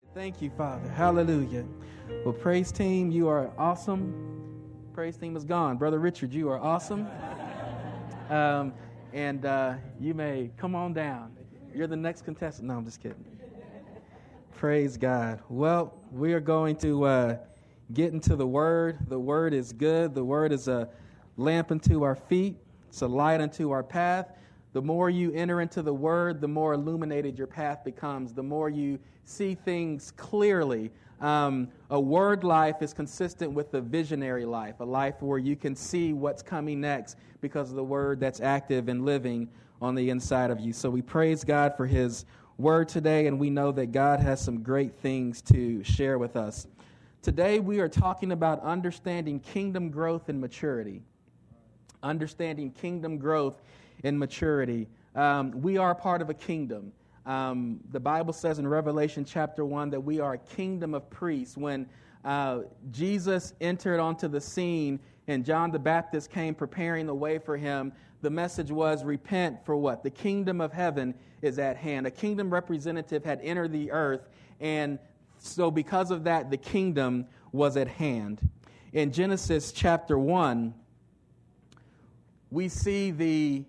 Thank you, Father. Hallelujah. Well, praise team, you are awesome. Praise team is gone. Brother Richard, you are awesome. And you may come on down. You're the next contestant. No, I'm just kidding. Praise God. Well, we are going to get into the Word. The Word is good. The Word is a lamp unto our feet. It's a light unto our path. The more you enter into the Word, the more illuminated your path becomes. The more you see things clearly. A word life is consistent with a visionary life, a life where you can see what's coming next because of the Word that's active and living on the inside of you. So we praise God for His Word today, and we know that God has some great things to share with us. Today we are talking about understanding kingdom growth and maturity. Understanding kingdom growth and maturity. We are part of a kingdom. The Bible says in Revelation chapter 1 that we are a kingdom of priests. When Jesus entered onto the scene and John the Baptist came preparing the way for him, the message was, repent for what? The kingdom of heaven is at hand. A kingdom representative had entered the earth, and so because of that, the kingdom was at hand. In Genesis chapter 1, we see the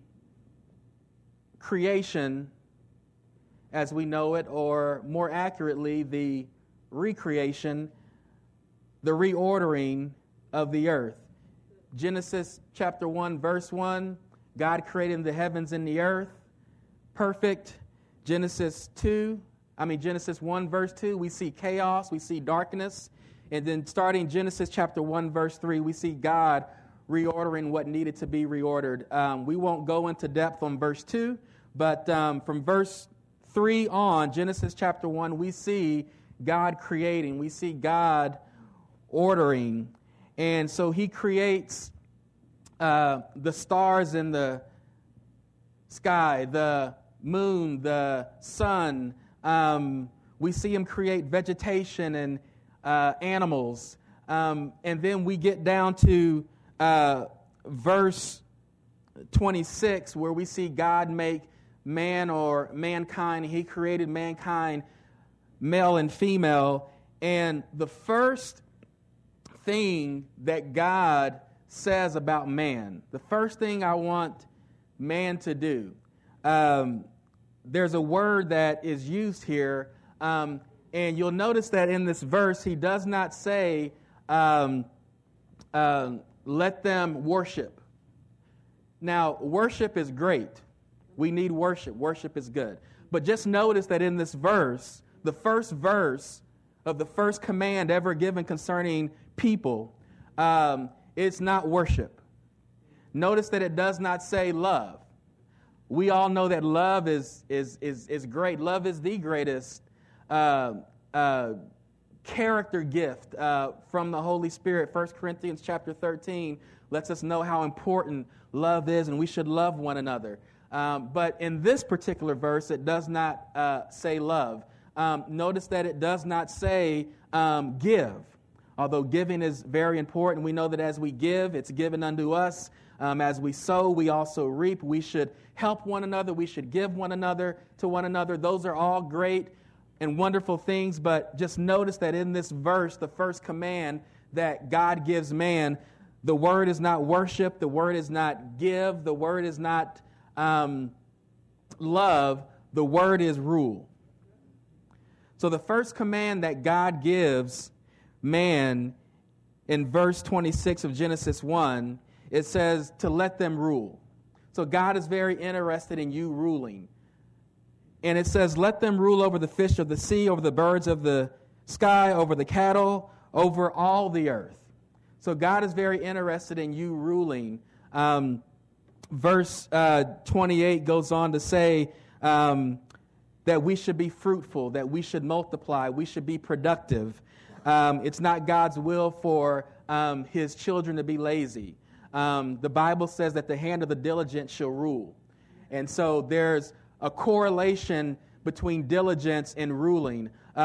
creation as we know it, or more accurately, the recreation, the reordering of the earth. Genesis chapter 1, verse 1, God created the heavens and the earth, perfect. Genesis 1, verse 2, we see chaos, we see darkness. And then starting Genesis chapter 1, verse 3, we see God reordering what needed to be reordered. We won't go into depth on verse 2, but from verse 3 on, Genesis chapter 1, we see God creating. We see God ordering. And so He creates the stars in the sky, the moon, the sun. We see Him create vegetation and animals. And then we get down to verse 26, where we see God make man or mankind. He created mankind, male and female. And the first thing that God says about man, the first thing I want man to do, there's a word that is used here, and you'll notice that in this verse, He does not say, let them worship. Now, worship is great. We need worship. Worship is good. But just notice that in this verse, the first verse of the first command ever given concerning people, it's not worship. Notice that it does not say love. We all know that love is great. Love is the greatest character gift from the Holy Spirit. 1 Corinthians chapter 13 lets us know how important love is, and we should love one another. But in this particular verse, it does not say love. Notice that it does not say give, although giving is very important. We know that as we give, it's given unto us. As we sow, we also reap. We should help one another. We should give one another to one another. Those are all great and wonderful things, but just notice that in this verse, the first command that God gives man, the word is not worship, the word is not give, the word is not love, the word is rule. So the first command that God gives man in verse 26 of Genesis 1, it says to let them rule. So God is very interested in you ruling. And it says, let them rule over the fish of the sea, over the birds of the sky, over the cattle, over all the earth. So God is very interested in you ruling. Verse 28 goes on to say that we should be fruitful, that we should multiply, we should be productive. It's not God's will for His children to be lazy. The Bible says that the hand of the diligent shall rule. And so there's a correlation between diligence and ruling.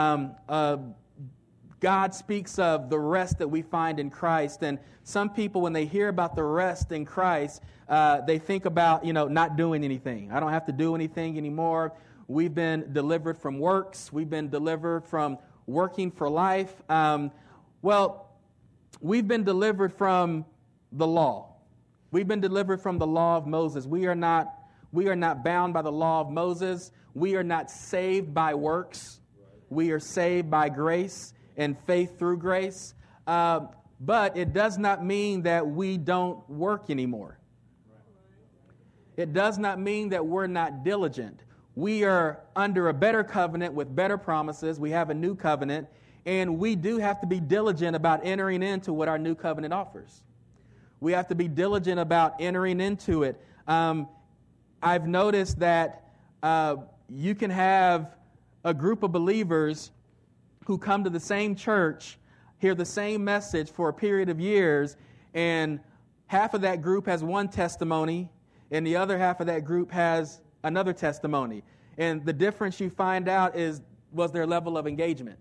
God speaks of the rest that we find in Christ, and some people, when they hear about the rest in Christ, they think about, not doing anything. I don't have to do anything anymore. We've been delivered from works. We've been delivered from working for life. Well, we've been delivered from the law. We've been delivered from the law of Moses. We are not bound by the law of Moses. We are not saved by works. We are saved by grace and faith through grace. But it does not mean that we don't work anymore. It does not mean that we're not diligent. We are under a better covenant with better promises. We have a new covenant, and we do have to be diligent about entering into what our new covenant offers. We have to be diligent about entering into it. I've noticed that you can have a group of believers who come to the same church, hear the same message for a period of years, and half of that group has one testimony, and the other half of that group has another testimony. And the difference you find out was their level of engagement.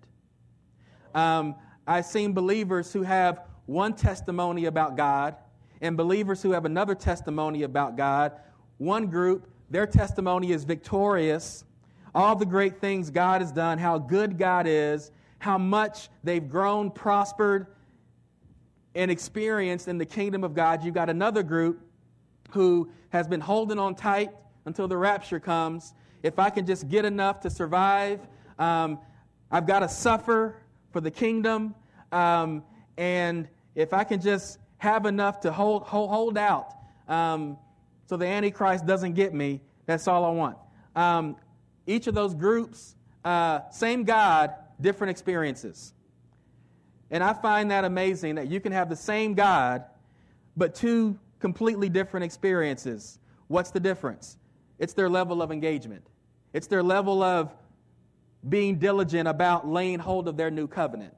I've seen believers who have one testimony about God and believers who have another testimony about God. One group, their testimony is victorious, all the great things God has done, how good God is, how much they've grown, prospered, and experienced in the kingdom of God. You've got another group who has been holding on tight until the rapture comes. If I can just get enough to survive, I've got to suffer for the kingdom, and if I can just have enough to hold out so the Antichrist doesn't get me, that's all I want. Each of those groups, same God, different experiences. And I find that amazing that you can have the same God, but two completely different experiences. What's the difference? It's their level of engagement. It's their level of being diligent about laying hold of their new covenant.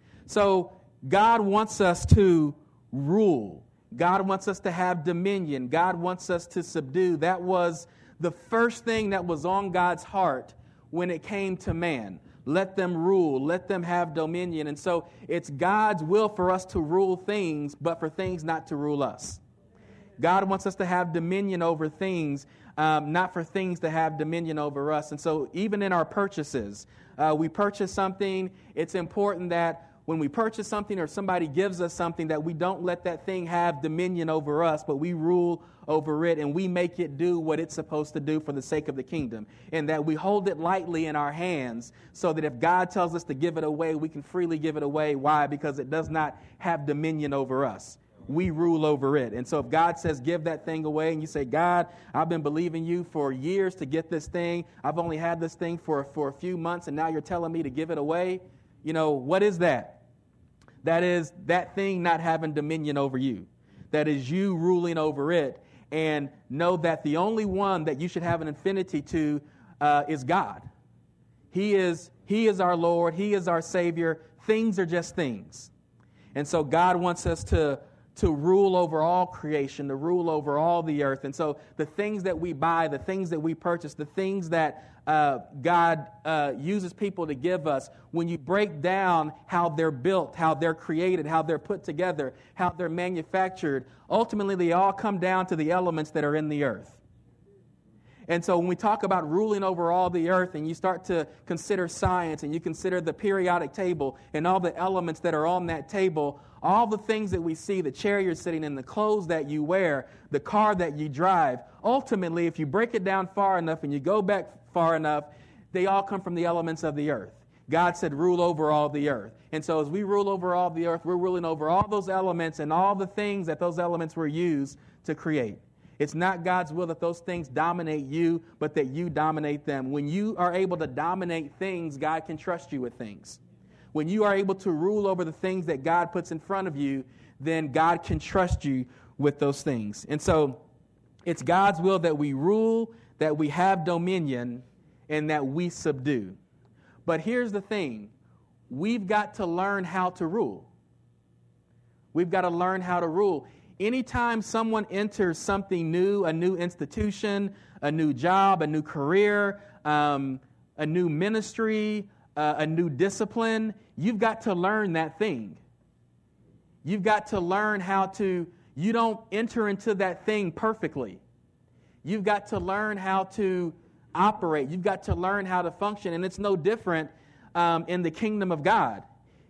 So God wants us to rule. God wants us to have dominion. God wants us to subdue. That was the first thing that was on God's heart when it came to man. Let them rule. Let them have dominion. And so it's God's will for us to rule things, but for things not to rule us. God wants us to have dominion over things, not for things to have dominion over us. And so even in our purchases, we purchase something, it's important that when we purchase something or somebody gives us something, that we don't let that thing have dominion over us, but we rule over it and we make it do what it's supposed to do for the sake of the kingdom. And that we hold it lightly in our hands so that if God tells us to give it away, we can freely give it away. Why? Because it does not have dominion over us. We rule over it. And so if God says give that thing away and you say, God, I've been believing you for years to get this thing. I've only had this thing for a few months and now you're telling me to give it away. You know, what is that? That is that thing not having dominion over you. That is you ruling over it. And know that the only one that you should have an affinity to is God. He is our Lord. He is our Savior. Things are just things. And so God wants us to rule over all creation, to rule over all the earth. And so the things that we buy, the things that we purchase, the things that God uses people to give us, when you break down how they're built, how they're created, how they're put together, how they're manufactured, ultimately they all come down to the elements that are in the earth. And so when we talk about ruling over all the earth and you start to consider science and you consider the periodic table and all the elements that are on that table, all the things that we see, the chair you're sitting in, the clothes that you wear, the car that you drive, ultimately, if you break it down far enough and you go back far enough, they all come from the elements of the earth. God said rule over all the earth. And so as we rule over all the earth, we're ruling over all those elements and all the things that those elements were used to create. It's not God's will that those things dominate you, but that you dominate them. When you are able to dominate things, God can trust you with things. When you are able to rule over the things that God puts in front of you, then God can trust you with those things. And so it's God's will that we rule, that we have dominion, and that we subdue. But here's the thing. We've got to learn how to rule. We've got to learn how to rule. Anytime someone enters something new, a new institution, a new job, a new career, a new ministry, a new discipline, you've got to learn that thing. You've got to learn how to, you don't enter into that thing perfectly. You've got to learn how to operate. You've got to learn how to function. And it's no different in the kingdom of God.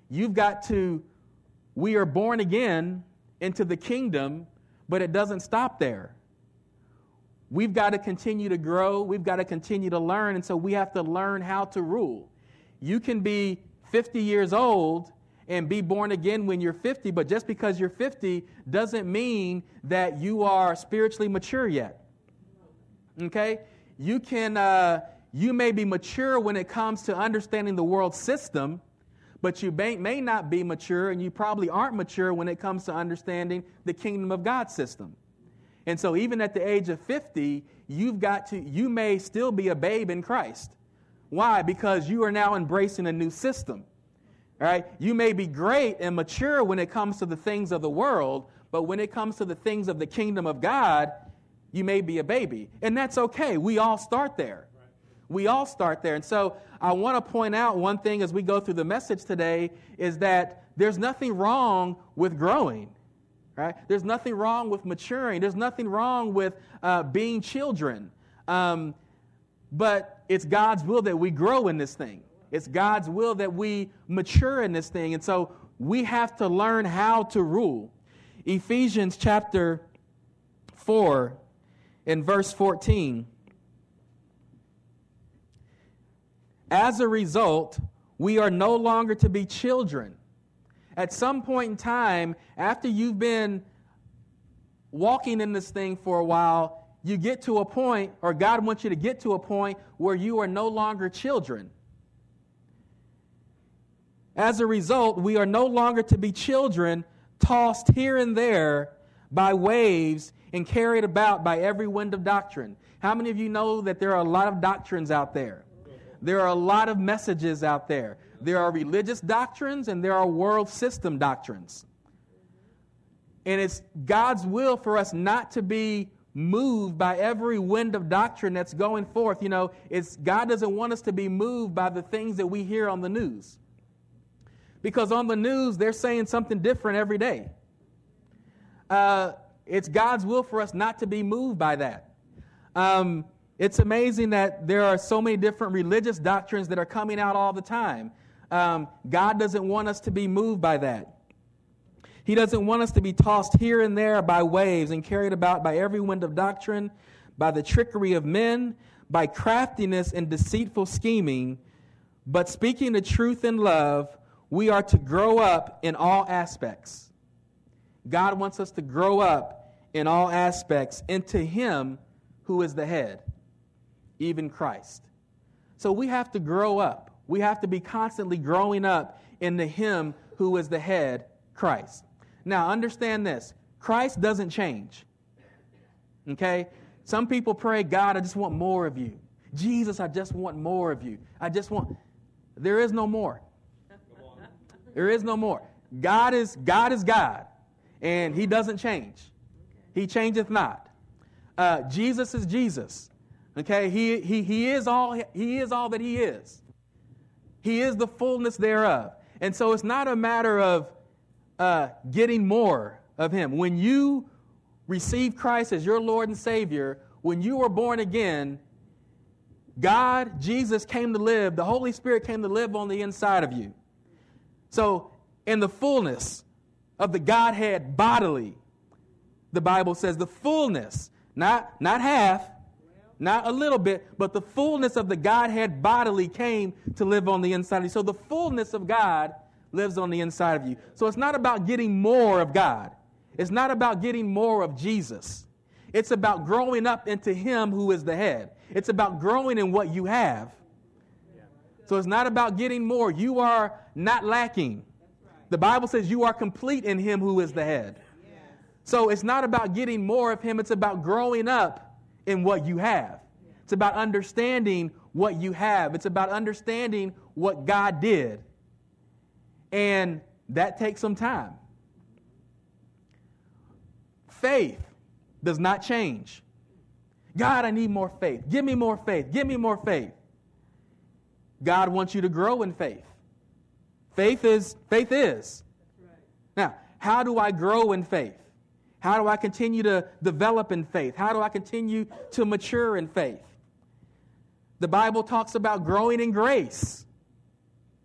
We are born again into the kingdom, but it doesn't stop there. We've got to continue to grow. We've got to continue to learn. And so we have to learn how to rule. You can be 50 years old and be born again when you're 50, but just because you're 50 doesn't mean that you are spiritually mature yet. Okay? You may be mature when it comes to understanding the world system, but you may not be mature, and you probably aren't mature when it comes to understanding the kingdom of God system. And so even at the age of 50, you may still be a babe in Christ. Why? Because you are now embracing a new system. All right? You may be great and mature when it comes to the things of the world, but when it comes to the things of the kingdom of God, you may be a baby. And that's okay. We all start there. We all start there. And so I want to point out one thing as we go through the message today is that there's nothing wrong with growing. Right? There's nothing wrong with maturing. There's nothing wrong with being children. But it's God's will that we grow in this thing. It's God's will that we mature in this thing. And so we have to learn how to rule. Ephesians chapter 4 and verse 14. As a result, we are no longer to be children. At some point in time, after you've been walking in this thing for a while, you get to a point, or God wants you to get to a point where you are no longer children. As a result, we are no longer to be children, tossed here and there by waves and carried about by every wind of doctrine. How many of you know that there are a lot of doctrines out there? There are a lot of messages out there. There are religious doctrines and there are world system doctrines. And it's God's will for us not to be moved by every wind of doctrine that's going forth. You know, God doesn't want us to be moved by the things that we hear on the news. Because on the news, they're saying something different every day. It's God's will for us not to be moved by that. It's amazing that there are so many different religious doctrines that are coming out all the time. God doesn't want us to be moved by that. He doesn't want us to be tossed here and there by waves and carried about by every wind of doctrine, by the trickery of men, by craftiness and deceitful scheming. But speaking the truth in love, we are to grow up in all aspects. God wants us to grow up in all aspects into Him who is the head, even Christ. So we have to grow up. We have to be constantly growing up into Him who is the head, Christ. Now, understand this. Christ doesn't change. Okay? Some people pray, God, I just want more of you. Jesus, I just want more of you. There is no more. There is no more. God is God, and He doesn't change. He changeth not. Jesus is Jesus. Okay? He is all that He is. He is the fullness thereof. And so it's not a matter of getting more of Him. When you receive Christ as your Lord and Savior, when you were born again, God, Jesus came to live, the Holy Spirit came to live on the inside of you. So in the fullness of the Godhead bodily, the Bible says the fullness, not half, not a little bit, but the fullness of the Godhead bodily came to live on the inside of you. So the fullness of God lives on the inside of you. So it's not about getting more of God. It's not about getting more of Jesus. It's about growing up into Him who is the head. It's about growing in what you have. So it's not about getting more. You are not lacking. The Bible says you are complete in Him who is the head. So it's not about getting more of Him. It's about growing up in what you have. It's about understanding what you have. It's about understanding what God did. And that takes some time. Faith does not change. God, I need more faith. Give me more faith. Give me more faith. God wants you to grow in faith. Faith is. Now, how do I grow in faith? How do I continue to develop in faith? How do I continue to mature in faith? The Bible talks about growing in grace.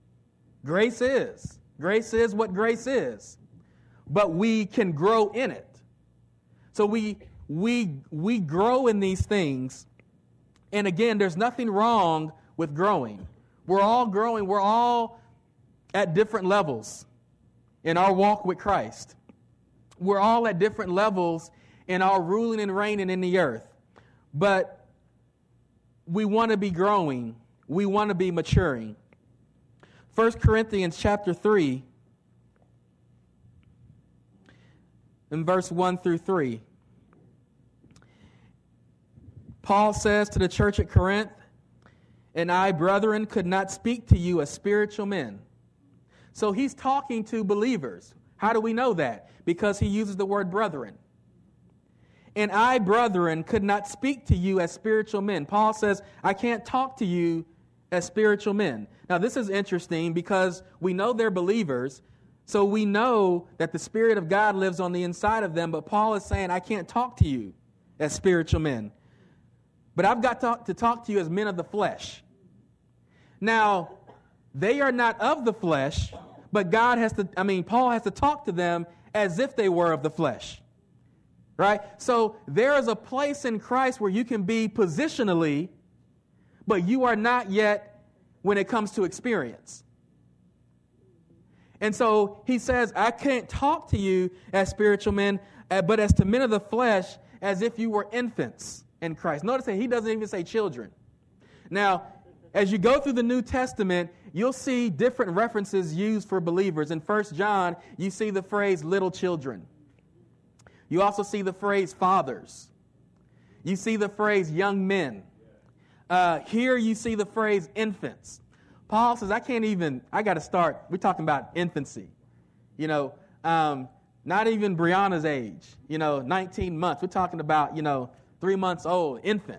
Grace is. Grace is what grace is. But we can grow in it. So we grow in these things. And again, there's nothing wrong with growing. We're all growing. We're all at different levels in our walk with Christ. We're all at different levels in our ruling and reigning in the earth. But we want to be growing. We want to be maturing. 1 Corinthians chapter 3, in verse 1 through 3. Paul says to the church at Corinth, "And I, brethren, could not speak to you as spiritual men." So he's talking to believers. How do we know that? Because he uses the word brethren. "And I, brethren, could not speak to you as spiritual men." Paul says, I can't talk to you as spiritual men. Now, this is interesting because we know they're believers, so we know that the Spirit of God lives on the inside of them, but Paul is saying, I can't talk to you as spiritual men. But I've got to talk to you as men of the flesh. Now, they are not of the flesh, but Paul has to talk to them as if they were of the flesh. Right? So there is a place in Christ where you can be positionally, but you are not yet when it comes to experience. And so he says, I can't talk to you as spiritual men, but as to men of the flesh, as if you were infants in Christ. Notice that he doesn't even say children. Now, as you go through the New Testament, you'll see different references used for believers. In 1 John, you see the phrase little children. You also see the phrase fathers. You see the phrase young men. Here you see the phrase infants. Paul says, I got to start. We're talking about infancy. Not even Brianna's age, 19 months. We're talking about, 3 months old, infant.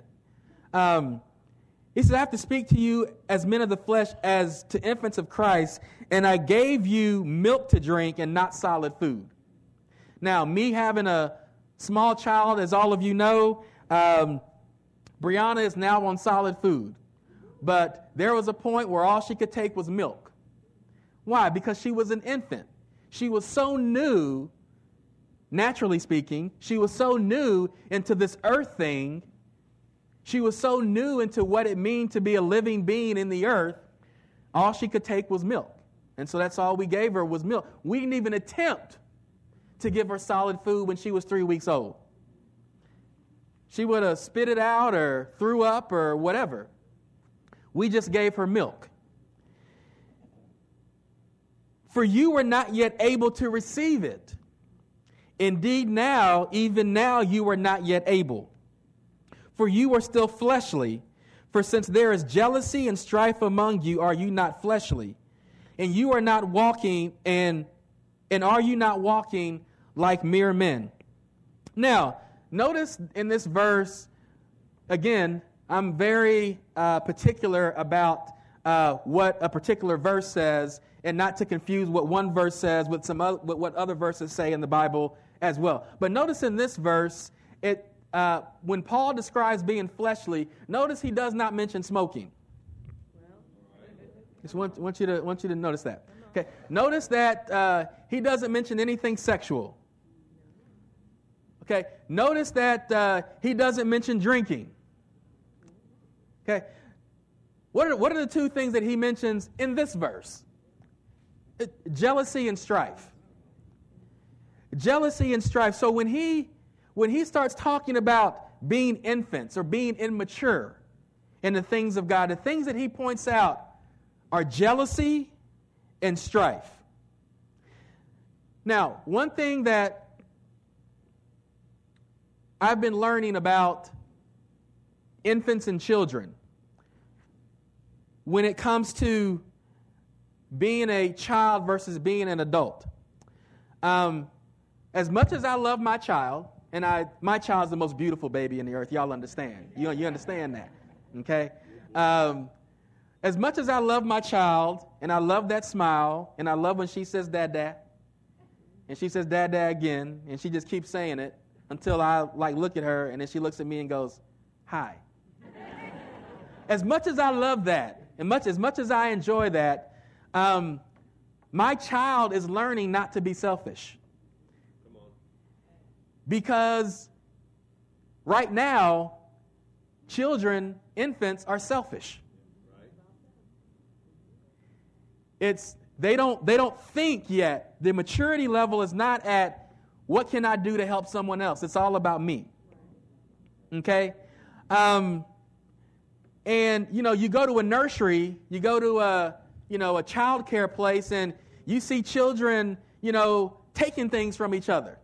He says, I have to speak to you as men of the flesh, as to infants of Christ, and I gave you milk to drink and not solid food. Now, me having a small child, as all of you know, Brianna is now on solid food. But there was a point where all she could take was milk. Why? Because she was an infant. She was so new, naturally speaking, she was so new into this earth thing. She was so new into what it means to be a living being in the earth, all she could take was milk. And so that's all we gave her was milk. We didn't even attempt to give her solid food when she was 3 weeks old. She would have spit it out or threw up or whatever. We just gave her milk. For you were not yet able to receive it. Indeed now, even now, you are not yet able. For you are still fleshly. For since there is jealousy and strife among you, are you not fleshly? And you are not walking, and are you not walking like mere men? Now, notice in this verse, again, I'm very particular about what a particular verse says, and not to confuse what one verse says with what other verses say in the Bible as well. But notice in this verse, when Paul describes being fleshly, notice he does not mention smoking. Just want you to notice that. Okay. Notice that he doesn't mention anything sexual. Okay. Notice that he doesn't mention drinking. Okay. What are the two things that he mentions in this verse? Jealousy and strife. Jealousy and strife. So when he starts talking about being infants or being immature in the things of God, the things that he points out are jealousy and strife. Now, one thing that I've been learning about infants and children when it comes to being a child versus being an adult. As much as I love my child, and my child is the most beautiful baby in the earth, y'all understand. You understand that, okay? As much as I love my child, and I love that smile, and I love when she says, Dad, Dad, and she says, Dad, Dad again, and she just keeps saying it until I look at her, and then she looks at me and goes, hi. As much as I love that, and as much as I enjoy that, my child is learning not to be selfish. Come on. Because right now, infants are selfish. Right. They don't think yet. The maturity level is not at what can I do to help someone else. It's all about me. Okay? And you go to a nursery, you go to a child care place, and you see children, taking things from each other.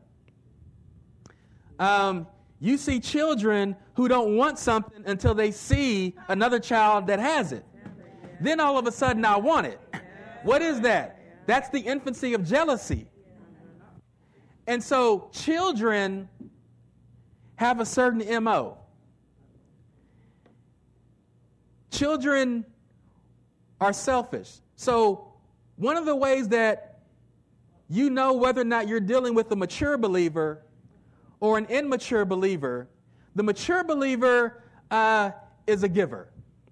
You see children who don't want something until they see another child that has it. Then all of a sudden, I want it. What is that? That's the infancy of jealousy. And so children have a certain MO. Children are selfish. So one of the ways that you know whether or not you're dealing with a mature believer or an immature believer, the mature believer is a giver.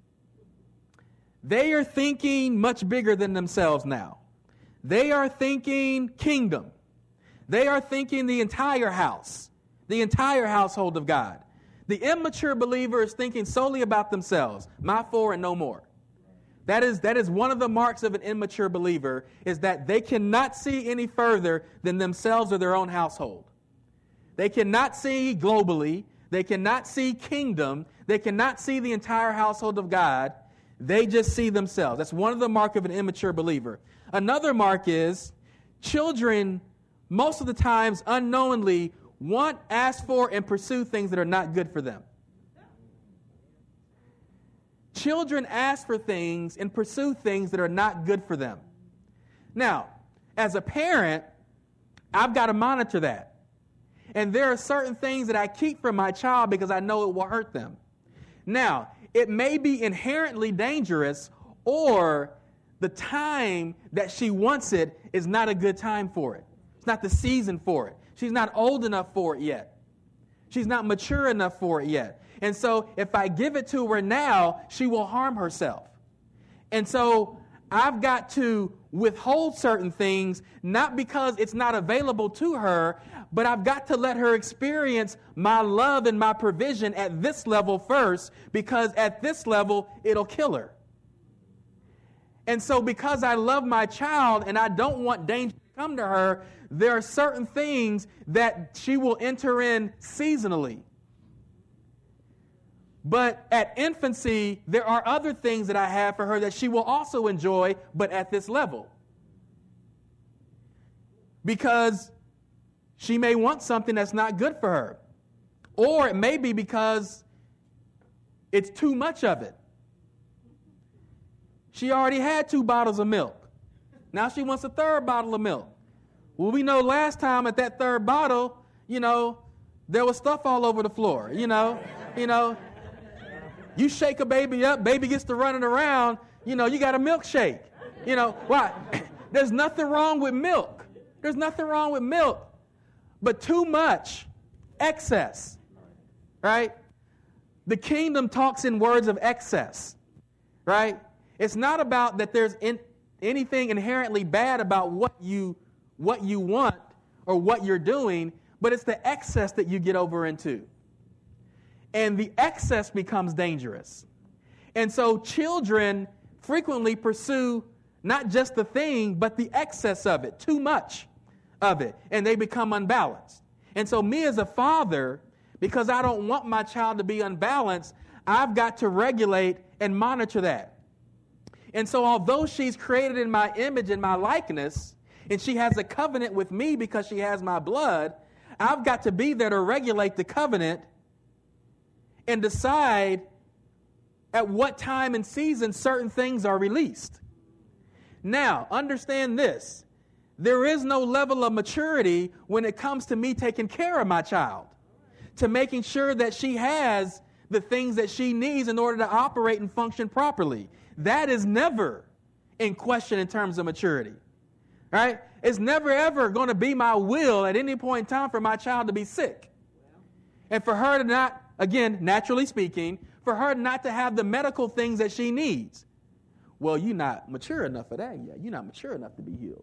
They are thinking much bigger than themselves now. They are thinking kingdom. They are thinking the entire house, the entire household of God. The immature believer is thinking solely about themselves, my four and no more. That is one of the marks of an immature believer, is that they cannot see any further than themselves or their own household. They cannot see globally. They cannot see kingdom. They cannot see the entire household of God. They just see themselves. That's one of the marks of an immature believer. Another mark is children, most of the times unknowingly, ask for, and pursue things that are not good for them. Children ask for things and pursue things that are not good for them. Now, as a parent, I've got to monitor that. And there are certain things that I keep from my child because I know it will hurt them. Now, it may be inherently dangerous, or the time that she wants it is not a good time for it. It's not the season for it. She's not old enough for it yet. She's not mature enough for it yet. And so if I give it to her now, she will harm herself. And so I've got to withhold certain things, not because it's not available to her, but I've got to let her experience my love and my provision at this level first, because at this level, it'll kill her. And so because I love my child and I don't want danger to come to her, there are certain things that she will enter in seasonally. But at infancy, there are other things that I have for her that she will also enjoy, but at this level. Because she may want something that's not good for her. Or it may be because it's too much of it. She already had 2 bottles of milk. Now she wants a 3rd bottle of milk. Well, we know last time at that 3rd bottle, there was stuff all over the floor. You shake a baby up, baby gets to running around, you got a milkshake. Why? There's nothing wrong with milk. There's nothing wrong with milk. But too much, excess, right? The kingdom talks in words of excess, right? It's not about that there's anything inherently bad about what you want or what you're doing, but it's the excess that you get over into. And the excess becomes dangerous. And so children frequently pursue not just the thing, but the excess of it, too much of it, and they become unbalanced. And so me as a father, because I don't want my child to be unbalanced, I've got to regulate and monitor that. And so although she's created in my image and my likeness, and she has a covenant with me because she has my blood, I've got to be there to regulate the covenant and decide at what time and season certain things are released. Now, understand this. There is no level of maturity when it comes to me taking care of my child, to making sure that she has the things that she needs in order to operate and function properly. That is never in question in terms of maturity, right? It's never, ever going to be my will at any point in time for my child to be sick. And for her to not, again, naturally speaking, for her not to have the medical things that she needs. well, you're not mature enough for that yet. You're not mature enough to be healed.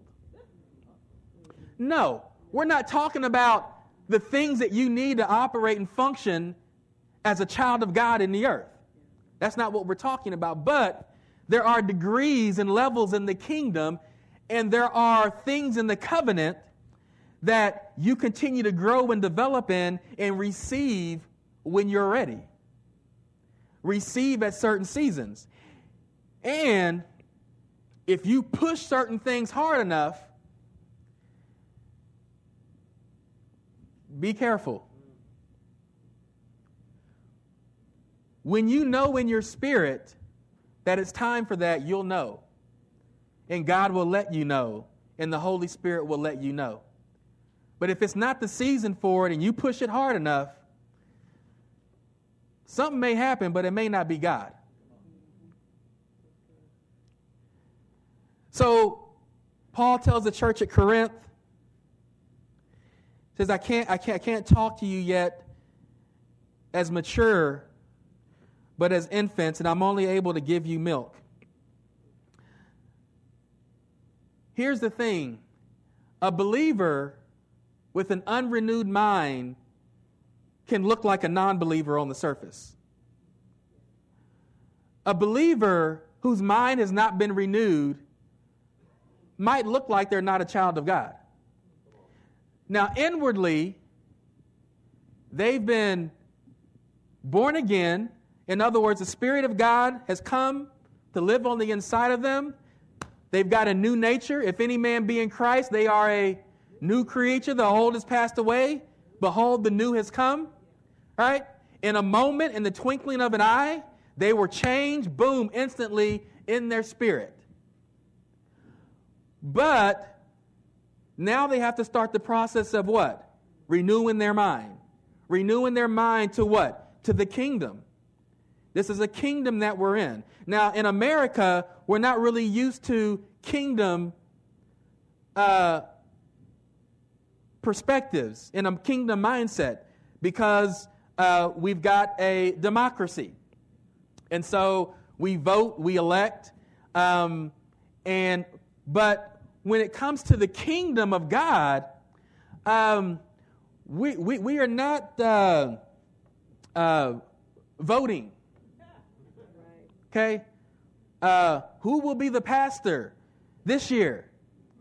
No, we're not talking about the things that you need to operate and function as a child of God in the earth. That's not what we're talking about. But there are degrees and levels in the kingdom, and there are things in the covenant that you continue to grow and develop in and receive when you're ready. Receive at certain seasons. And if you push certain things hard enough, be careful. When you know in your spirit that it's time for that, you'll know. And God will let you know, and the Holy Spirit will let you know. But if it's not the season for it and you push it hard enough, something may happen, but it may not be God. So Paul tells the church at Corinth, says, I can't talk to you yet as mature, but as infants, and I'm only able to give you milk. Here's the thing. A believer with an unrenewed mind can look like a non-believer on the surface. A believer whose mind has not been renewed might look like they're not a child of God. Now, inwardly, they've been born again. In other words, the Spirit of God has come to live on the inside of them. They've got a new nature. If any man be in Christ, they are a new creature. The old has passed away. Behold, the new has come. Right? In a moment, in the twinkling of an eye, they were changed, boom, instantly in their spirit. But now they have to start the process of what? Renewing their mind. Renewing their mind to what? To the kingdom. This is a kingdom that we're in. Now, in America, we're not really used to kingdom perspectives, in a kingdom mindset, because we've got a democracy. And so we vote, we elect, but when it comes to the kingdom of God, we are not voting. Okay? Who will be the pastor this year?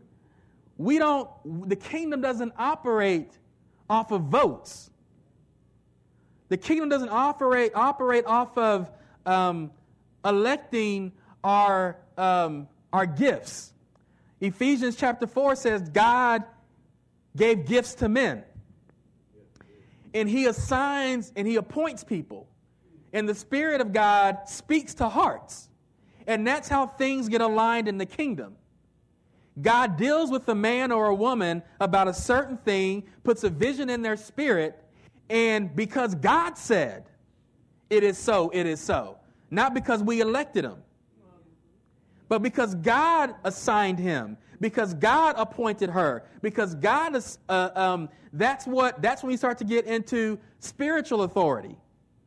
The kingdom doesn't operate off of votes. The kingdom doesn't operate off of electing our gifts. Ephesians chapter 4 says God gave gifts to men. And he assigns and he appoints people. And the Spirit of God speaks to hearts. And that's how things get aligned in the kingdom. God deals with a man or a woman about a certain thing, puts a vision in their spirit, and because God said, it is so, it is so. Not because we elected him, but because God assigned him, because God appointed her, because God is, that's when we start to get into spiritual authority.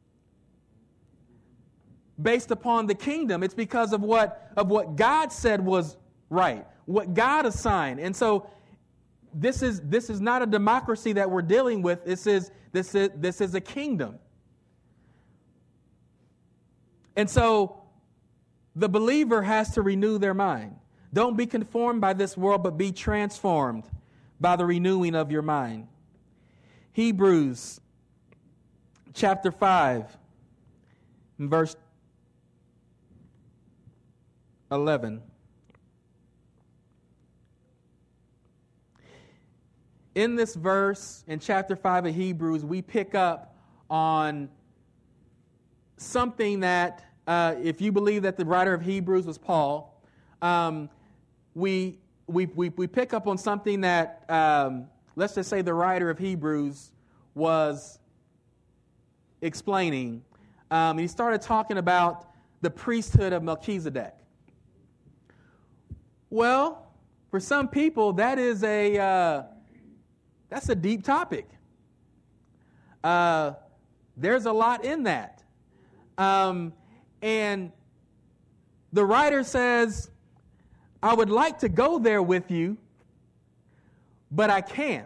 Based upon the kingdom, it's because of what God said was right, what God assigned. And so this is not a democracy that we're dealing with. This is a kingdom. And so the believer has to renew their mind. Don't be conformed by this world, but be transformed by the renewing of your mind. Hebrews chapter 5, verse 11. In this verse, in chapter 5 of Hebrews, we pick up on something that, if you believe that the writer of Hebrews was Paul, we pick up on something that, let's just say the writer of Hebrews was explaining. He started talking about the priesthood of Melchizedek. Well, for some people, that's a deep topic. There's a lot in that. And the writer says, I would like to go there with you, but I can't.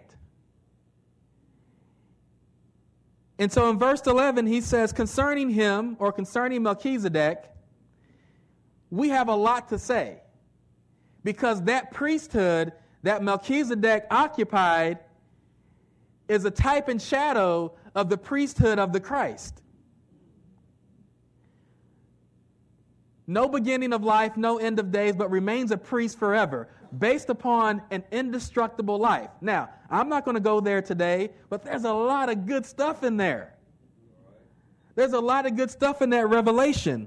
And so in verse 11, he says, concerning him, or concerning Melchizedek, we have a lot to say. Because that priesthood that Melchizedek occupied is a type and shadow of the priesthood of the Christ. No beginning of life, no end of days, but remains a priest forever, based upon an indestructible life. Now, I'm not going to go there today, but there's a lot of good stuff in there. There's a lot of good stuff in that revelation.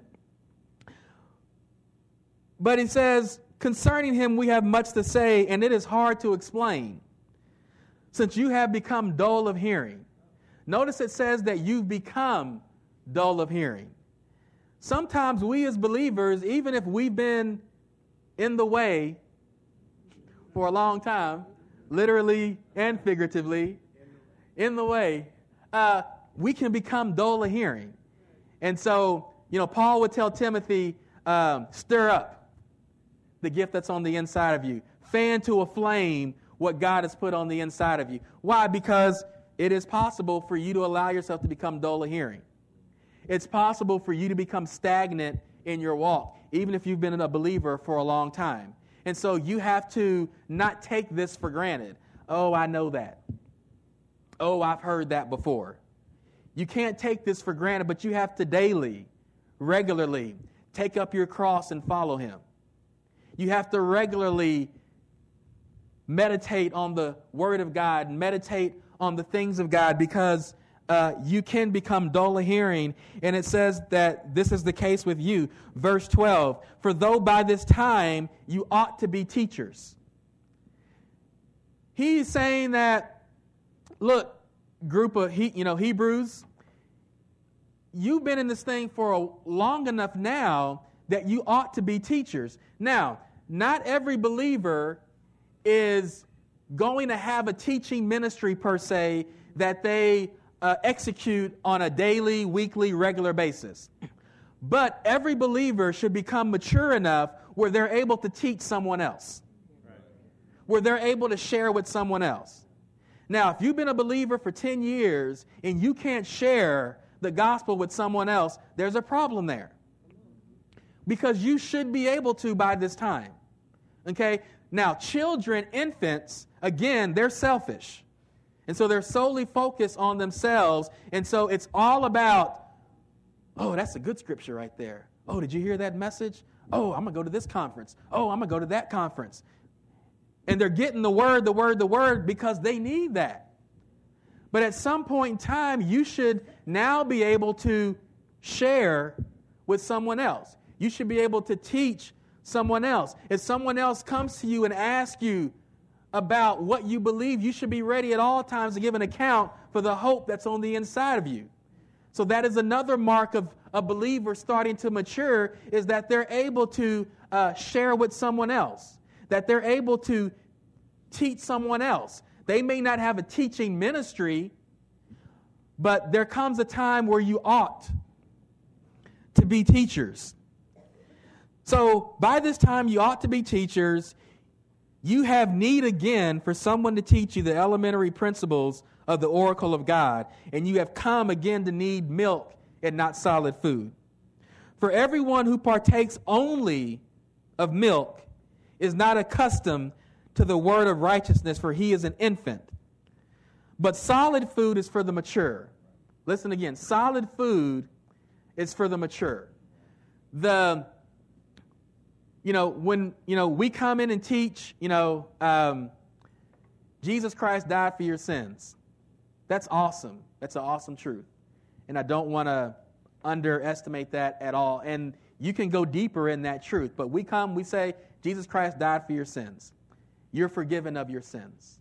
But he says, concerning him we have much to say, and it is hard to explain, since you have become dull of hearing. Notice it says that you've become dull of hearing. Sometimes we as believers, even if we've been in the way for a long time, literally and figuratively, in the way, we can become dull of hearing. And so, Paul would tell Timothy, stir up the gift that's on the inside of you. Fan to a flame what God has put on the inside of you. Why? Because it is possible for you to allow yourself to become dull of hearing. It's possible for you to become stagnant in your walk, even if you've been a believer for a long time. And so you have to not take this for granted. Oh, I know that. Oh, I've heard that before. You can't take this for granted, but you have to daily, regularly, take up your cross and follow him. You have to regularly meditate on the Word of God, meditate on the things of God, because you can become dull of hearing, and it says that this is the case with you. Verse 12, for though by this time you ought to be teachers. He's saying that, look, group of Hebrews, you've been in this thing for long enough now that you ought to be teachers. Now, not every believer is going to have a teaching ministry per se that they execute on a daily, weekly, regular basis. But every believer should become mature enough where they're able to teach someone else, where they're able to share with someone else. Now, if you've been a believer for 10 years and you can't share the gospel with someone else, there's a problem there. Because you should be able to by this time. Okay? Now, children, infants, again, they're selfish. And so they're solely focused on themselves. And so it's all about, oh, that's a good scripture right there. Oh, did you hear that message? Oh, I'm going to go to this conference. Oh, I'm going to go to that conference. And they're getting the word because they need that. But at some point in time, you should now be able to share with someone else. You should be able to teach someone else. If someone else comes to you and asks you about what you believe, you should be ready at all times to give an account for the hope that's on the inside of you. So that is another mark of a believer starting to mature, is that they're able to share with someone else, that they're able to teach someone else. They may not have a teaching ministry, but there comes a time where you ought to be teachers. So by this time, you ought to be teachers. You have need again for someone to teach you the elementary principles of the oracle of God, and you have come again to need milk and not solid food. For everyone who partakes only of milk is not accustomed to the word of righteousness, for he is an infant. But solid food is for the mature. Listen again, solid food is for the mature. When we come in and teach, Jesus Christ died for your sins. That's awesome. That's an awesome truth. And I don't want to underestimate that at all. And you can go deeper in that truth. But we say, Jesus Christ died for your sins. You're forgiven of your sins.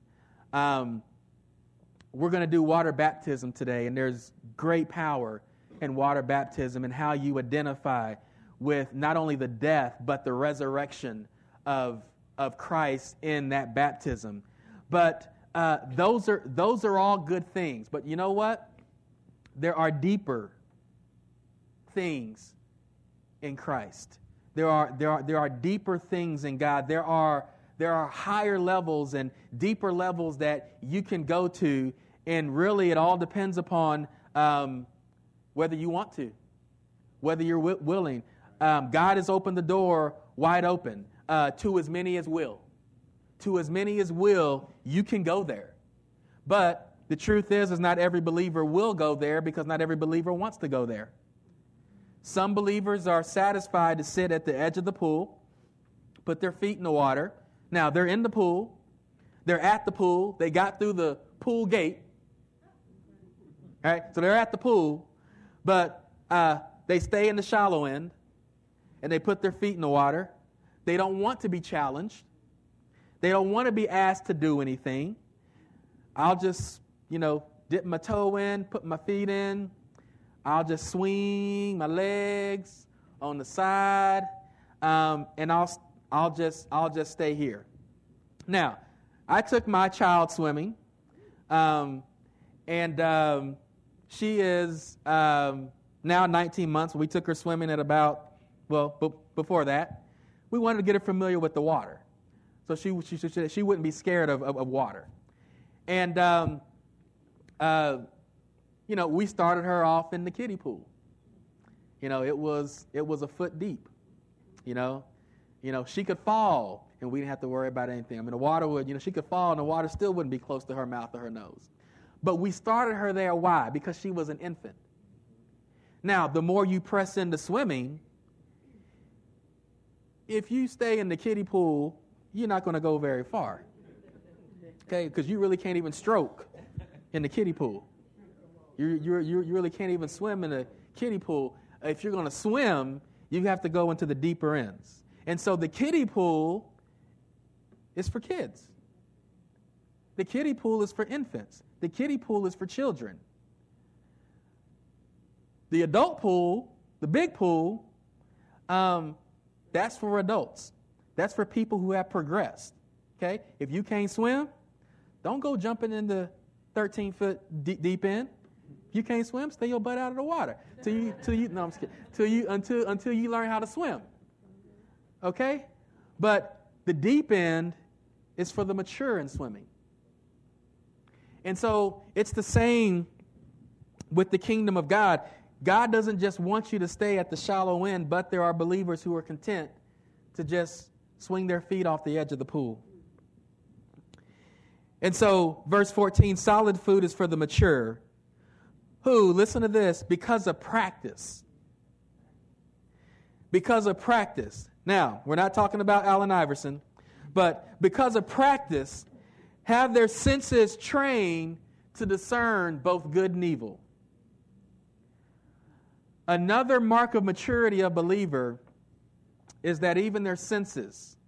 We're going to do water baptism today, and there's great power in water baptism and how you identify with not only the death, but the resurrection of Christ in that baptism. But those are all good things. But you know what? There are deeper things in Christ. There are deeper things in God. There are higher levels and deeper levels that you can go to, and really it all depends upon whether you want to, whether you're willing. God has opened the door wide open to as many as will. To as many as will, you can go there. But the truth is not every believer will go there, because not every believer wants to go there. Some believers are satisfied to sit at the edge of the pool, put their feet in the water. Now, they're in the pool. They're at the pool. They got through the pool gate. All right? So they're at the pool, but they stay in the shallow end, and they put their feet in the water. They don't want to be challenged. They don't want to be asked to do anything. I'll just, dip my toe in, put my feet in. I'll just swing my legs on the side, and I'll just stay here. Now, I took my child swimming, and she is now 19 months. We took her swimming at before that. We wanted to get her familiar with the water, so she wouldn't be scared of water. And we started her off in the kiddie pool. It was a foot deep. She could fall, and we didn't have to worry about anything. The water would, she could fall, and the water still wouldn't be close to her mouth or her nose. But we started her there. Why? Because she was an infant. Now, the more you press into swimming, if you stay in the kiddie pool, you're not going to go very far. Okay? Because you really can't even stroke in the kiddie pool. You really can't even swim in a kiddie pool. If you're going to swim, you have to go into the deeper ends. And so the kiddie pool is for kids. The kiddie pool is for infants. The kiddie pool is for children. The adult pool, the big pool, that's for adults. That's for people who have progressed. Okay? If you can't swim, don't go jumping in the 13-foot deep end. If you can't swim, stay your butt out of the water until you learn how to swim. Okay? But the deep end is for the mature in swimming. And so it's the same with the kingdom of God. God doesn't just want you to stay at the shallow end, but there are believers who are content to just swing their feet off the edge of the pool. And so, verse 14, solid food is for the mature, who, listen to this, because of practice. Because of practice. Now, we're not talking about Allen Iverson, but because of practice, have their senses trained to discern both good and evil. Another mark of maturity of a believer is that even their senses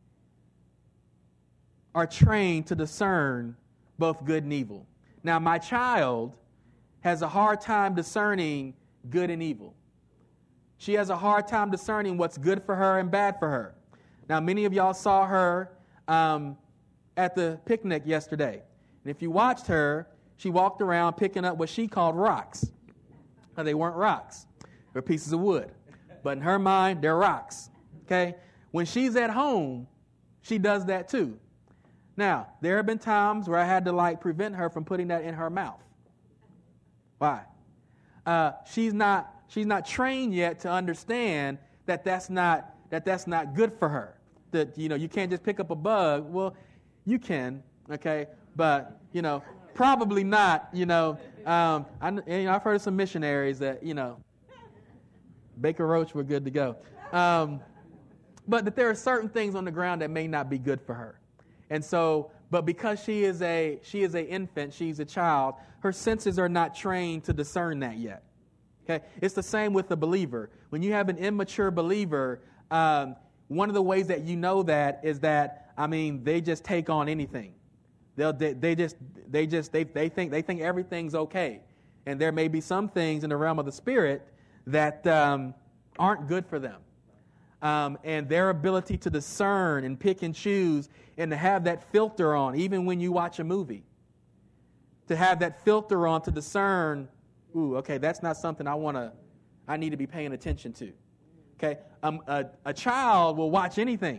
are trained to discern both good and evil. Now, my child has a hard time discerning good and evil. She has a hard time discerning what's good for her and bad for her. Now, many of y'all saw her at the picnic yesterday. And if you watched her, she walked around picking up what she called rocks. Now, they weren't rocks. They're pieces of wood. But in her mind, they're rocks. Okay? When she's at home, she does that too. Now, there have been times where I had to prevent her from putting that in her mouth. Why? She's not trained yet to understand that that's not good for her. That you can't just pick up a bug. Well, you can, okay, but probably not. I've heard of some missionaries that Baker Roach were good to go, but that there are certain things on the ground that may not be good for her. And so, but because she is a infant, she's a child, her senses are not trained to discern that yet. Okay, it's the same with the believer. When you have an immature believer, one of the ways that you know that is that they just take on anything. They think everything's okay, and there may be some things in the realm of the spirit that aren't good for them. And their ability to discern and pick and choose and to have that filter on, even when you watch a movie, to have that filter on to discern, okay, that's not something I need to be paying attention to. Okay, a child will watch anything.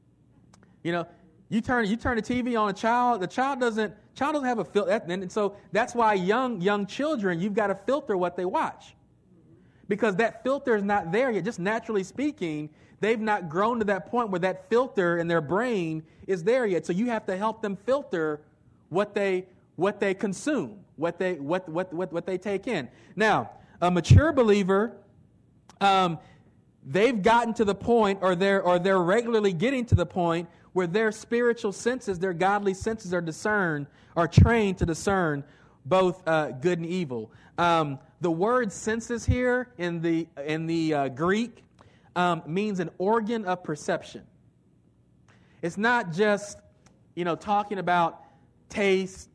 You turn the TV on a child. The child doesn't have a filter, and so that's why young children, you've got to filter what they watch, because that filter is not there yet. Just naturally speaking, they've not grown to that point where that filter in their brain is there yet. So you have to help them filter what they consume, what they take in. Now, a mature believer, they've gotten to the point, or they're regularly getting to the point where their spiritual senses, their godly senses are trained to discern both good and evil. The word senses here in the Greek means an organ of perception. It's not just, talking about taste,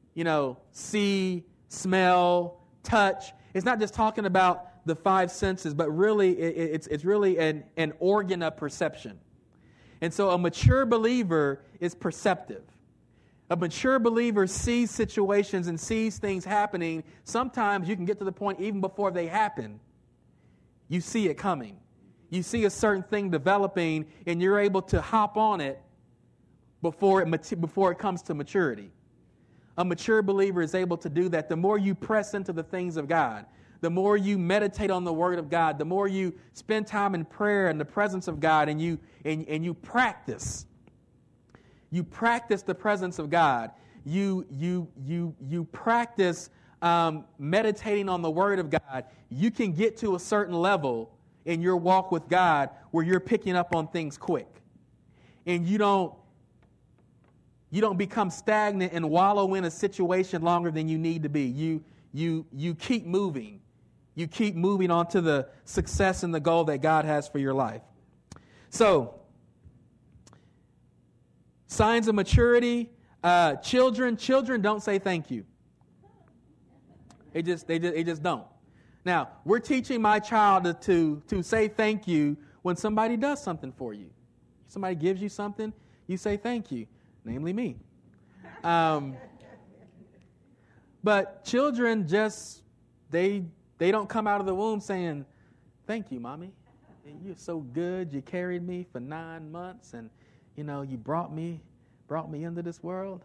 see, smell, touch. It's not just talking about the five senses, but really it's really an organ of perception. And so a mature believer is perceptive. A mature believer sees situations and sees things happening. Sometimes you can get to the point even before they happen. You see it coming. You see a certain thing developing, and you're able to hop on it before it comes to maturity. A mature believer is able to do that. The more you press into the things of God, the more you meditate on the Word of God, the more you spend time in prayer in the presence of God, and you practice. You practice the presence of God. You practice meditating on the Word of God. You can get to a certain level in your walk with God where you're picking up on things quick, and you don't become stagnant and wallow in a situation longer than you need to be. You keep moving. You keep moving on to the success and the goal that God has for your life. So, signs of maturity. Children don't say thank you. They just don't. Now, we're teaching my child to say thank you when somebody does something for you. Somebody gives you something, you say thank you, namely me. But children just, they don't come out of the womb saying, thank you, Mommy. You're so good. You carried me for 9 months, and, you brought me into this world.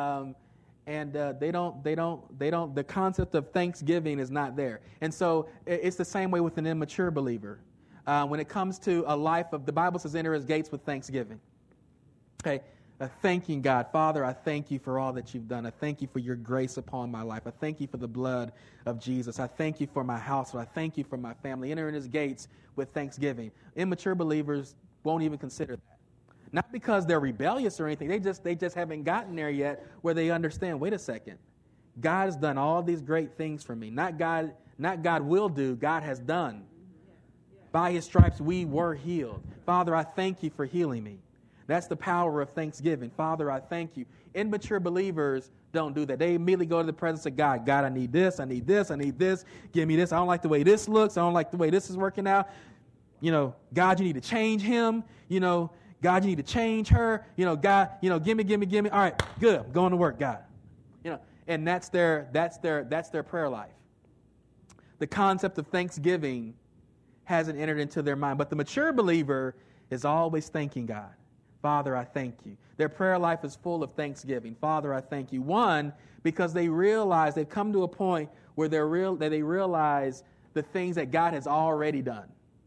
The concept of thanksgiving is not there. And so it's the same way with an immature believer. When it comes to a life of, the Bible says, enter his gates with thanksgiving. Okay. Thanking God. Father, I thank you for all that you've done. I thank you for your grace upon my life. I thank you for the blood of Jesus. I thank you for my household. I thank you for my family. Enter in his gates with thanksgiving. Immature believers won't even consider that. Not because they're rebellious or anything. They just haven't gotten there yet where they understand, wait a second. God has done all these great things for me. Not God will do, God has done. By his stripes we were healed. Father, I thank you for healing me. That's the power of thanksgiving. Father, I thank you. Immature believers don't do that. They immediately go to the presence of God. God, I need this, I need this, I need this. Give me this. I don't like the way this looks. I don't like the way this is working out. God, you need to change him. God, you need to change her. God, give me. All right, good. I'm going to work, God. And that's their prayer life. The concept of thanksgiving hasn't entered into their mind. But the mature believer is always thanking God. Father, I thank you. Their prayer life is full of thanksgiving. Father, I thank you. One, because they've come to a point where they realize the things that God has already done.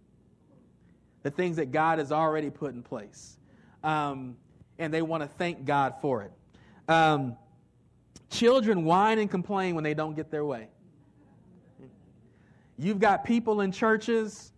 The things that God has already put in place. And they want to thank God for it. Children whine and complain when they don't get their way. You've got people in churches,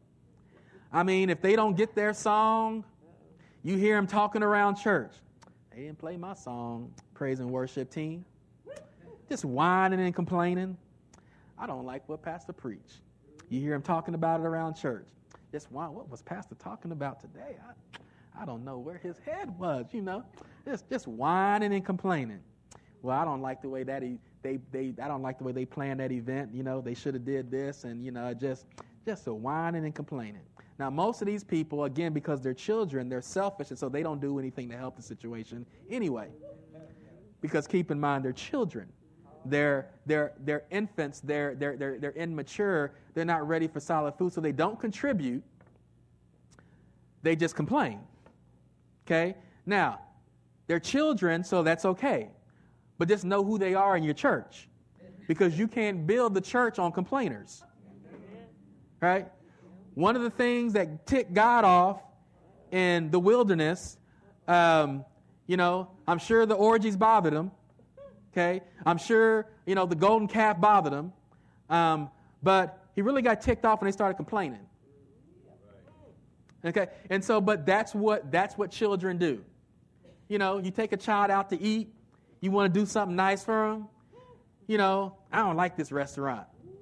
if they don't get their song, you hear them talking around church. They didn't play my song, praise and worship team. Just whining and complaining. I don't like what Pastor preached. You hear him talking about it around church. Just whine. What was Pastor talking about today? I don't know where his head was, Just whining and complaining. Well, I don't like the way that I don't like the way they planned that event. They should have did this, and just a whining and complaining. Now, most of these people, again, because they're children, they're selfish, and so they don't do anything to help the situation anyway. Because keep in mind, they're children. They're infants. They're immature. They're not ready for solid food, so they don't contribute. They just complain. Okay? Now, they're children, so that's okay. But just know who they are in your church, because you can't build the church on complainers. Right? One of the things that ticked God off in the wilderness, I'm sure the orgies bothered him. Okay? I'm sure, the golden calf bothered him. But he really got ticked off when they started complaining. Okay? And so, but that's what children do. You take a child out to eat. You want to do something nice for them. I don't like this restaurant.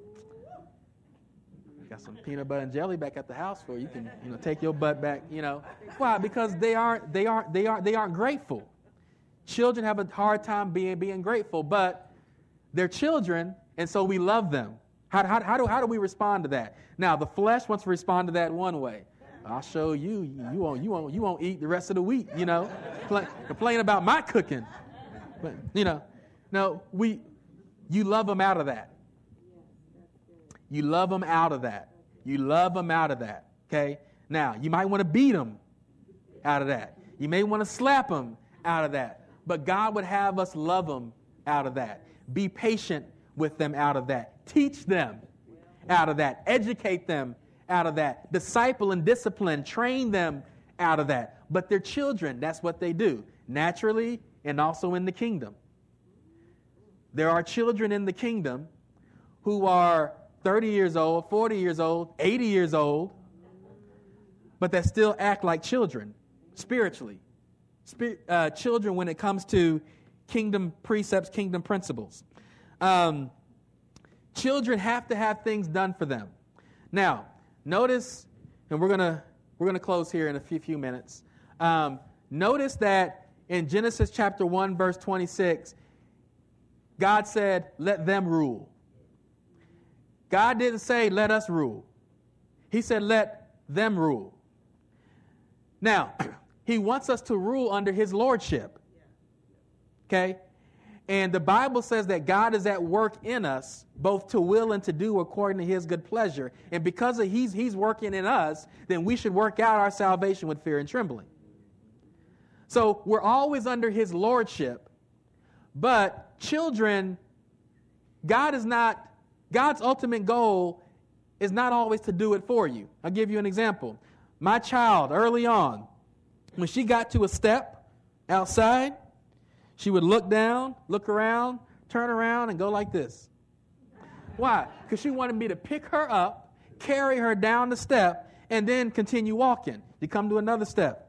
Got some peanut butter and jelly back at the house for you. You can, take your butt back. Why? Because they aren't grateful. Children have a hard time being grateful, but they're children, and so we love them. How do we respond to that? Now, the flesh wants to respond to that one way. I'll show you. You won't eat the rest of the week. Complain about my cooking. But no, you love them out of that. You love them out of that. You love them out of that. Okay? Now, you might want to beat them out of that. You may want to slap them out of that. But God would have us love them out of that. Be patient with them out of that. Teach them out of that. Educate them out of that. Disciple and discipline. Train them out of that. But they're children. That's what they do. Naturally and also in the kingdom. There are children in the kingdom who are 30 years old, 40 years old, 80 years old, but that still act like children spiritually. Children when it comes to kingdom precepts, kingdom principles. Children have to have things done for them. Now, notice, and we're gonna close here in a few minutes. Notice that in Genesis chapter 1, verse 26, God said, "Let them rule." God didn't say, "Let us rule." He said, "Let them rule." Now, he wants us to rule under his lordship. Okay? And the Bible says that God is at work in us, both to will and to do according to his good pleasure. And because he's working in us, then we should work out our salvation with fear and trembling. So we're always under his lordship. But children, God's ultimate goal is not always to do it for you. I'll give you an example. My child, early on, when she got to a step outside, she would look down, look around, turn around, and go like this. Why? Because she wanted me to pick her up, carry her down the step, and then continue walking. You come to another step.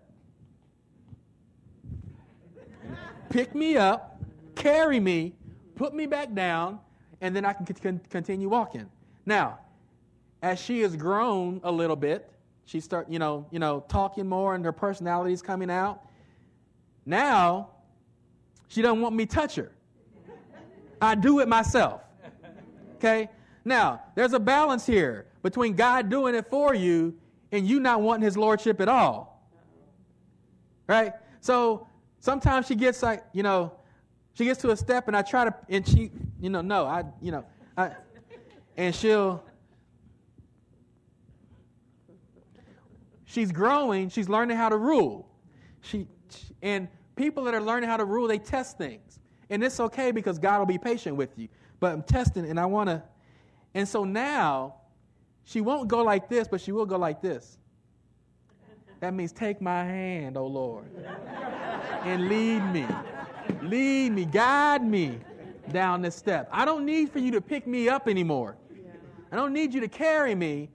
Pick me up, carry me, put me back down, and then I can continue walking. Now, as she has grown a little bit, she start, talking more, and her personality is coming out. Now, she doesn't want me to touch her. I do it myself. Okay? Now, there's a balance here between God doing it for you and you not wanting his lordship at all. Right? So, sometimes she gets like, she gets to a step and I try to, and she, and she's growing, she's learning how to rule. And people that are learning how to rule, they test things. And it's okay because God will be patient with you. But I'm testing and and so now she won't go like this, but she will go like this. That means take my hand, O Lord, and lead me, guide me down this step. I don't need for you to pick me up anymore. I don't need you to carry me.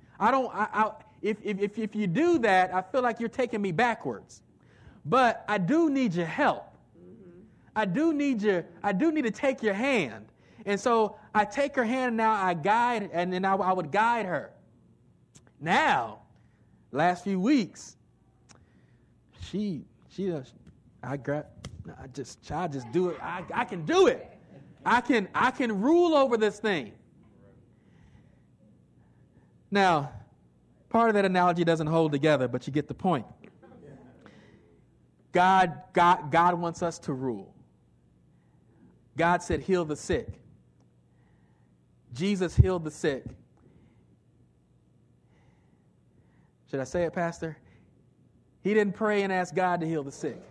If you do that, I feel like you're taking me backwards. But I do need your help. I do need to take your hand. And so I take her hand and now I guide, and then I would guide her. Now, last few weeks, I just do it. I can do it. I can rule over this thing. Now, part of that analogy doesn't hold together, but you get the point. God wants us to rule. God said, heal the sick. Jesus healed the sick. Should I say it, Pastor? He didn't pray and ask God to heal the sick.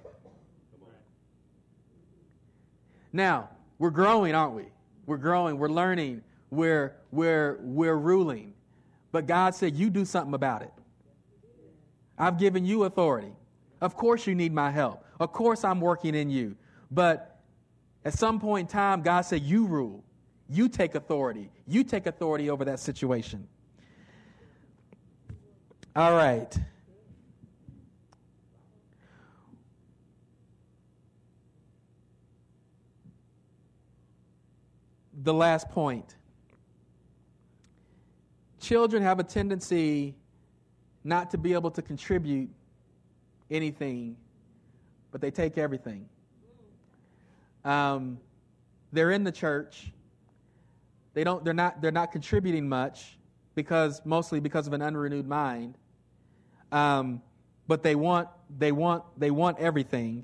Now, we're growing, aren't we? We're growing, we're learning, we're ruling. But God said, you do something about it. I've given you authority. Of course you need my help. Of course I'm working in you. But at some point in time, God said, you rule. You take authority. You take authority over that situation. All right. The last point. Children have a tendency not to be able to contribute anything, but they take everything. They're in the church. They're not contributing much mostly because of an unrenewed mind. But they want everything.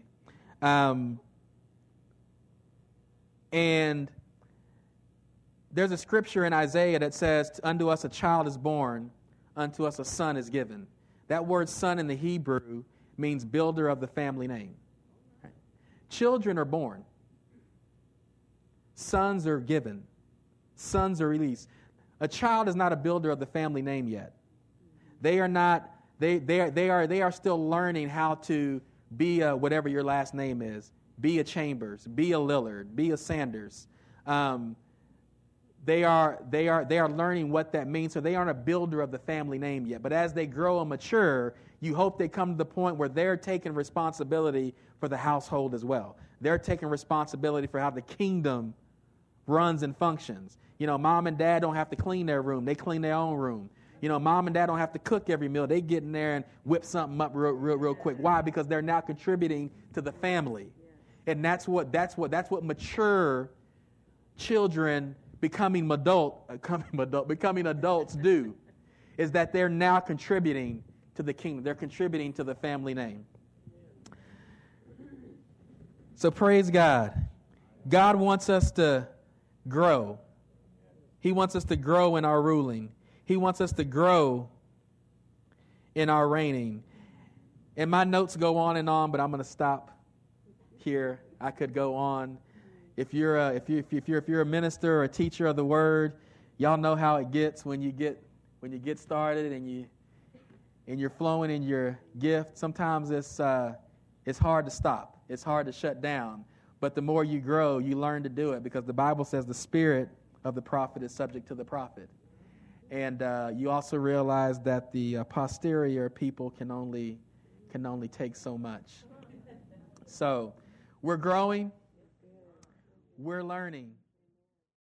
And there's a scripture in Isaiah that says, unto us a child is born, unto us a son is given. That word son in the Hebrew means builder of the family name. Right? Children are born. Sons are given. Sons are released. A child is not a builder of the family name yet. They are not. They are still learning how to be a, whatever your last name is. Be a Chambers. Be a Lillard. Be a Sanders. They are learning what that means. So they aren't a builder of the family name yet. But as they grow and mature, you hope they come to the point where they're taking responsibility for the household as well. They're taking responsibility for how the kingdom runs and functions. You know, mom and dad don't have to clean their room. They clean their own room. You know, mom and dad don't have to cook every meal. They get in there and whip something up real quick. Why? Because they're now contributing to the family. And that's what mature children becoming adults do, is that they're now contributing to the kingdom. They're contributing to the family name. So praise God. God wants us to grow. He wants us to grow in our ruling. He wants us to grow in our reigning. And my notes go on and on, but I'm going to stop here. I could go on. If you're a minister or a teacher of the word, y'all know how it gets when you get started and you're flowing in your gift. Sometimes it's hard to stop. It's hard to shut down. But the more you grow, you learn to do it, because the Bible says the spirit of the prophet is subject to the prophet. And you also realize that the posterior people can only take so much. So we're growing. We're learning.